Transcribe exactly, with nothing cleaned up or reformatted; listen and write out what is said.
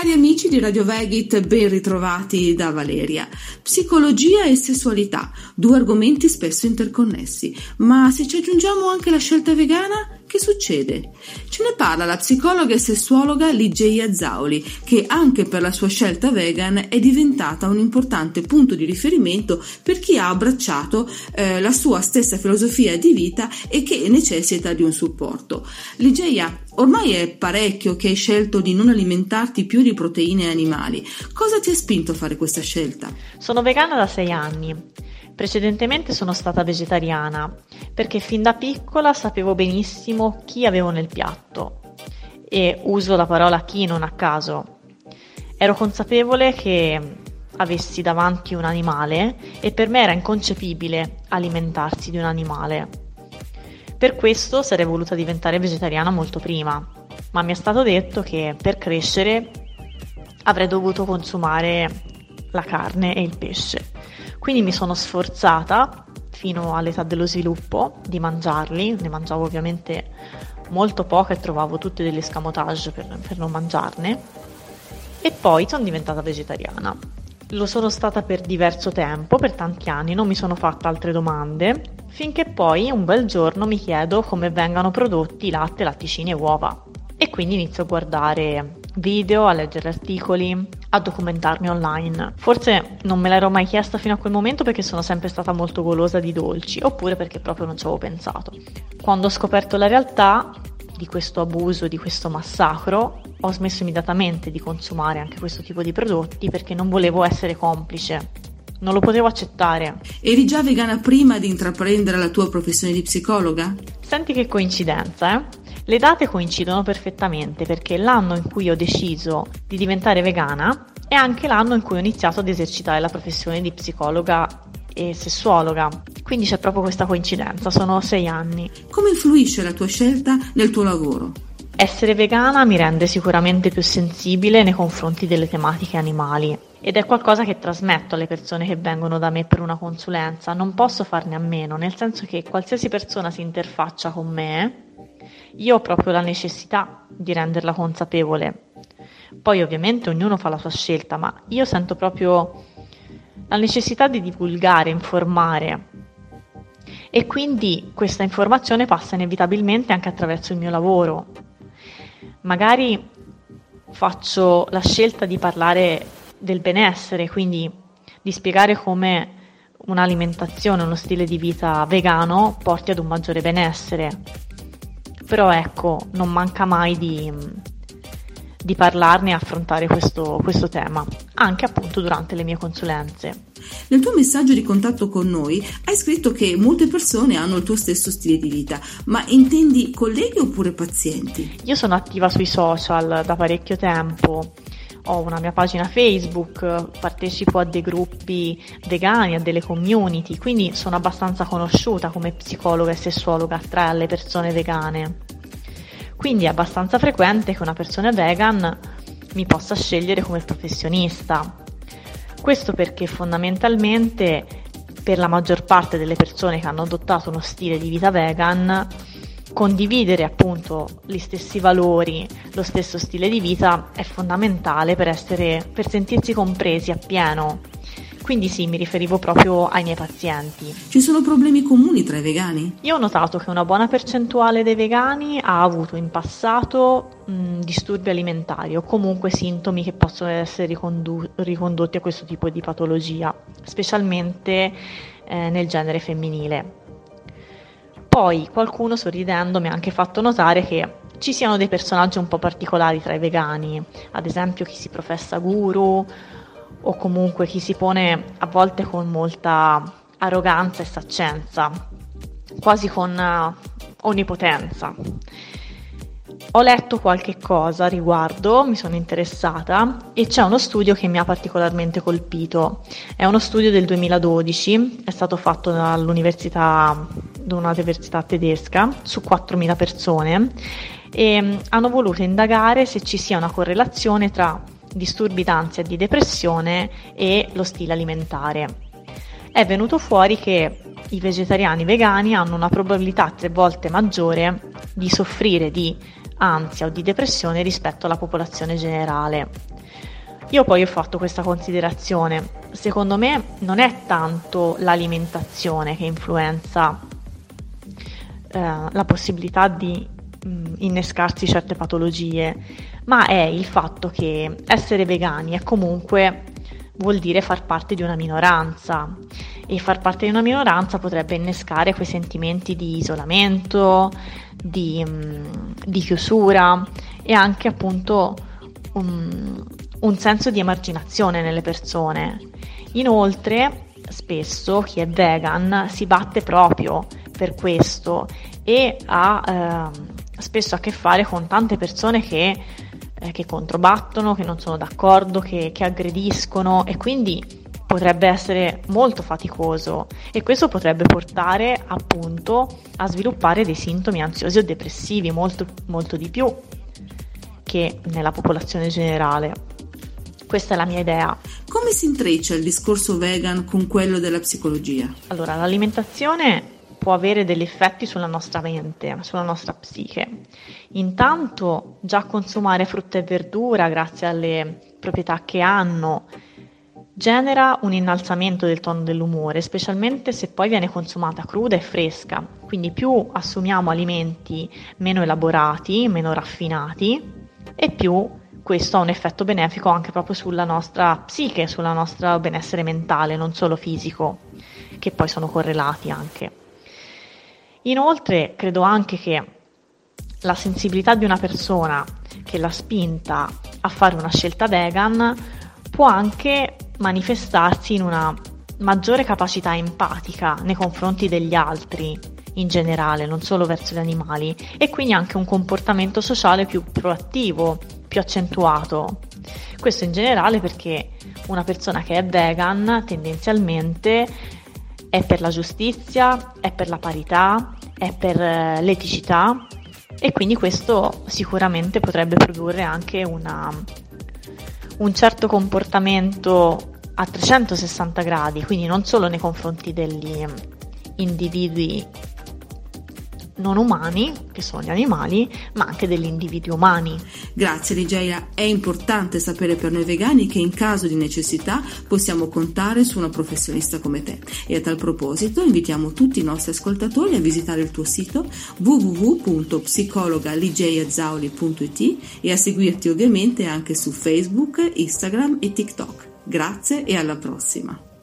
Cari amici di Radio Vegit, ben ritrovati da Valeria. Psicologia e sessualità, due argomenti spesso interconnessi, ma se ci aggiungiamo anche la scelta vegana, che succede? Ce ne parla la psicologa e sessuologa Ligeia Zauli, che anche per la sua scelta vegan è diventata un importante punto di riferimento per chi ha abbracciato eh, la sua stessa filosofia di vita e che necessita di un supporto. Ligeia, ormai è parecchio che hai scelto di non alimentarti più di proteine animali. Cosa ti ha spinto a fare questa scelta? Sono vegana da sei anni. Precedentemente sono stata vegetariana perché fin da piccola sapevo benissimo chi avevo nel piatto e uso la parola chi non a caso. Ero consapevole che avessi davanti un animale e per me era inconcepibile alimentarsi di un animale. Per questo sarei voluta diventare vegetariana molto prima, ma mi è stato detto che per crescere avrei dovuto consumare la carne e il pesce. Quindi mi sono sforzata fino all'età dello sviluppo di mangiarli, ne mangiavo ovviamente molto poco e trovavo tutti degli escamotage per, per non mangiarne, e poi sono diventata vegetariana. Lo sono stata per diverso tempo, per tanti anni, non mi sono fatta altre domande, finché poi un bel giorno mi chiedo come vengano prodotti latte, latticini e uova. E quindi inizio a guardare video, a leggere articoli, a documentarmi online. Forse non me l'ero mai chiesta fino a quel momento perché sono sempre stata molto golosa di dolci, oppure perché proprio non ci avevo pensato. Quando ho scoperto la realtà di questo abuso, di questo massacro, ho smesso immediatamente di consumare anche questo tipo di prodotti perché non volevo essere complice. Non lo potevo accettare. Eri già vegana prima di intraprendere la tua professione di psicologa? Senti che coincidenza, eh? Le date coincidono perfettamente perché l'anno in cui ho deciso di diventare vegana è anche l'anno in cui ho iniziato ad esercitare la professione di psicologa e sessuologa. Quindi c'è proprio questa coincidenza, sono sei anni. Come influisce la tua scelta nel tuo lavoro? Essere vegana mi rende sicuramente più sensibile nei confronti delle tematiche animali ed è qualcosa che trasmetto alle persone che vengono da me per una consulenza. Non posso farne a meno, nel senso che qualsiasi persona si interfaccia con me, io ho proprio la necessità di renderla consapevole. Poi ovviamente ognuno fa la sua scelta, ma io sento proprio la necessità di divulgare, informare, e quindi questa informazione passa inevitabilmente anche attraverso il mio lavoro. Magari faccio la scelta di parlare del benessere, quindi di spiegare come un'alimentazione, uno stile di vita vegano porti ad un maggiore benessere. Però ecco, non manca mai di, di parlarne e affrontare questo, questo tema, anche appunto durante le mie consulenze. Nel tuo messaggio di contatto con noi hai scritto che molte persone hanno il tuo stesso stile di vita, ma intendi colleghi oppure pazienti? Io sono attiva sui social da parecchio tempo, ho una mia pagina Facebook, partecipo a dei gruppi vegani, a delle community, quindi sono abbastanza conosciuta come psicologa e sessuologa tra le persone vegane. Quindi è abbastanza frequente che una persona vegan mi possa scegliere come professionista. Questo perché fondamentalmente per la maggior parte delle persone che hanno adottato uno stile di vita vegan, condividere appunto gli stessi valori, lo stesso stile di vita è fondamentale per essere, per sentirsi compresi appieno. Quindi sì, mi riferivo proprio ai miei pazienti. Ci sono problemi comuni tra i vegani? Io ho notato che una buona percentuale dei vegani ha avuto in passato mh, disturbi alimentari o comunque sintomi che possono essere ricondu- ricondotti a questo tipo di patologia, specialmente eh, nel genere femminile. Poi qualcuno, sorridendo, mi ha anche fatto notare che ci siano dei personaggi un po' particolari tra i vegani, ad esempio chi si professa guru o comunque chi si pone a volte con molta arroganza e saccenza, quasi con uh, onnipotenza. Ho letto qualche cosa a riguardo, mi sono interessata e c'è uno studio che mi ha particolarmente colpito. È uno studio del duemiladodici, è stato fatto dall'università, da un'università tedesca su quattromila persone e hanno voluto indagare se ci sia una correlazione tra disturbi d'ansia e di depressione e lo stile alimentare. È venuto fuori che i vegetariani vegani hanno una probabilità tre volte maggiore di soffrire di ansia o di depressione rispetto alla popolazione generale. Io poi ho fatto questa considerazione: secondo me non è tanto l'alimentazione che influenza eh, la possibilità di mh, innescarsi certe patologie, ma è il fatto che essere vegani è comunque vuol dire far parte di una minoranza, e far parte di una minoranza potrebbe innescare quei sentimenti di isolamento, di, di chiusura e anche appunto un, un senso di emarginazione nelle persone. Inoltre, spesso chi è vegan si batte proprio per questo e ha eh, spesso a che fare con tante persone che che controbattono, che non sono d'accordo, che, che aggrediscono, e quindi potrebbe essere molto faticoso, e questo potrebbe portare appunto a sviluppare dei sintomi ansiosi o depressivi molto, molto di più che nella popolazione generale. Questa è la mia idea. Come si intreccia il discorso vegan con quello della psicologia? Allora, l'alimentazione può avere degli effetti sulla nostra mente, sulla nostra psiche. Intanto, già consumare frutta e verdura, grazie alle proprietà che hanno, genera un innalzamento del tono dell'umore, specialmente se poi viene consumata cruda e fresca. Quindi più assumiamo alimenti meno elaborati, meno raffinati, e più questo ha un effetto benefico anche proprio sulla nostra psiche, sulla nostra benessere mentale, non solo fisico, che poi sono correlati anche. Inoltre credo anche che la sensibilità di una persona che l'ha spinta a fare una scelta vegan può anche manifestarsi in una maggiore capacità empatica nei confronti degli altri in generale, non solo verso gli animali, e quindi anche un comportamento sociale più proattivo, più accentuato. Questo in generale perché una persona che è vegan tendenzialmente è per la giustizia, è per la parità, è per l'eticità, e quindi questo sicuramente potrebbe produrre anche una, un certo comportamento a trecentosessanta gradi, quindi non solo nei confronti degli individui non umani, che sono gli animali, ma anche degli individui umani. Grazie Ligeia, è importante sapere per noi vegani che in caso di necessità possiamo contare su una professionista come te, e a tal proposito invitiamo tutti i nostri ascoltatori a visitare il tuo sito w w w punto psicologa ligeia zauli punto it e a seguirti ovviamente anche su Facebook, Instagram e TikTok. Grazie e alla prossima!